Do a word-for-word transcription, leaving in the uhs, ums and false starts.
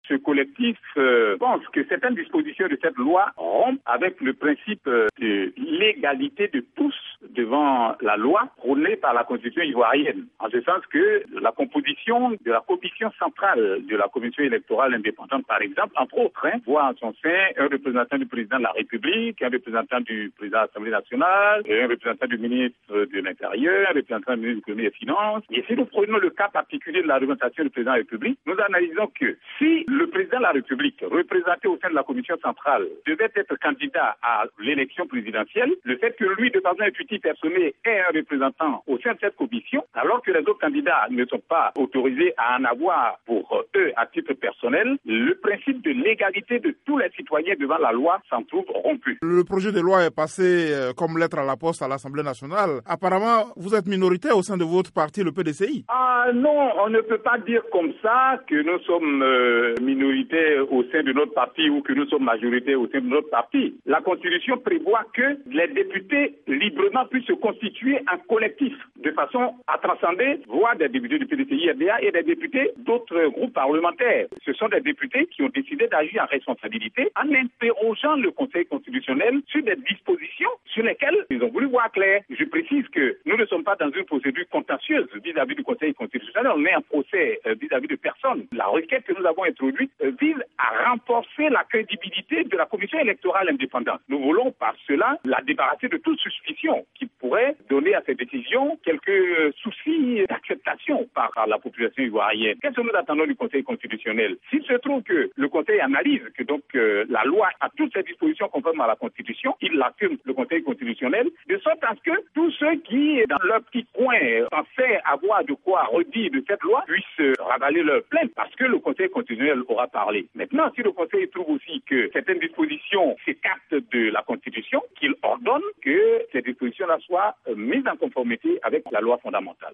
ce collectif euh, pense que certaines dispositions de cette loi rompent avec le principe de l'égalité de tous devant la loi prônée par la Constitution ivoirienne. En ce sens que la composition de la commission centrale de la Commission électorale indépendante, par exemple, entre autres, hein, voit en son sein un représentant du président de la République, un représentant du président de l'Assemblée nationale, un représentant du ministre de l'Intérieur, un représentant du ministre de l'économie et des finances. Et si nous prenons le cas particulier de la représentation du président de la République, nous analysons que si le président de la République, représenté au sein de la commission centrale, devait être candidat à l'élection présidentielle, le fait que lui, de façon intuitive personnelle, ait un représentant au sein de cette commission, alors que les autres candidats ne sont pas autorisés à en avoir pour eux à titre personnel, le principe de l'égalité de tous les citoyens devant la loi s'en trouve rompu. Le projet de loi est passé euh, comme lettre à la poste à l'Assemblée nationale. Apparemment, vous êtes minoritaire au sein de votre parti, le P D C I. Ah non, on ne peut pas dire comme ça que nous sommes euh, minoritaires au sein de notre parti ou que nous sommes majoritaires au sein de notre parti. La Constitution prévoit que les députés librement puissent se constituer en collectif de façon à transcender voix des députés du P D C I R D A et des députés d'autres groupes parlementaires. Ce sont des députés qui ont décidé d'agir en responsabilité en interrogeant le Conseil constitutionnel sur des dispositions sur lesquelles ils ont voulu voir clair. Je précise que nous ne sommes pas dans une procédure contentieuse vis-à-vis du Conseil constitutionnel, on est en procès euh, vis-à-vis de personne. La requête que nous avons introduite euh, vise à renforcer la crédibilité de la Commission électorale indépendante. Nous voulons par cela la débarrasser de toute suspicion qui pourrait donner à ces décisions quelques soucis d'acceptation par la population ivoirienne. Qu'est-ce que nous attendons du Conseil constitutionnel? S'il se trouve que le Conseil analyse que donc euh, la loi a toutes ces dispositions conformes à la Constitution, il l'affirme, le Conseil constitutionnel, de sorte à ce que tous ceux qui, dans leur petit coin, pensaient avoir de quoi redire de cette loi, puissent ravaler leur plainte parce que le Conseil constitutionnel aura parlé. Maintenant, si le Conseil trouve aussi que certaines dispositions s'écartent de la Constitution, qu'il ordonne que ces dispositions-là soient mises en conformité avec la loi fondamentale.